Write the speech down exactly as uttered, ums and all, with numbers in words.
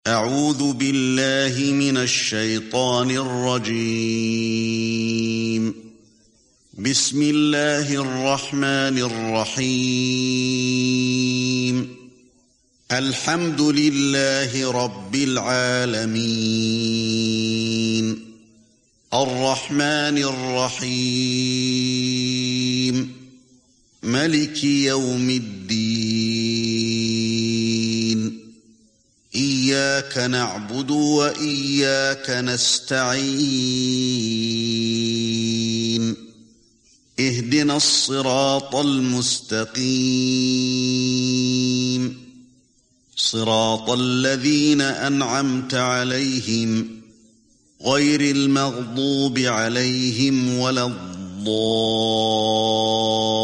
أعوذ بالله من الشيطان الرجيم. بسم الله الرحمن الرحيم. الحمد لله رب العالمين. الرحمن الرحيم. ملك يوم الدين. إياك نعبد وإياك نستعين. اهدنا الصراط المستقيم. صراط الذين أنعمت عليهم غير المغضوب عليهم ولا الضالين.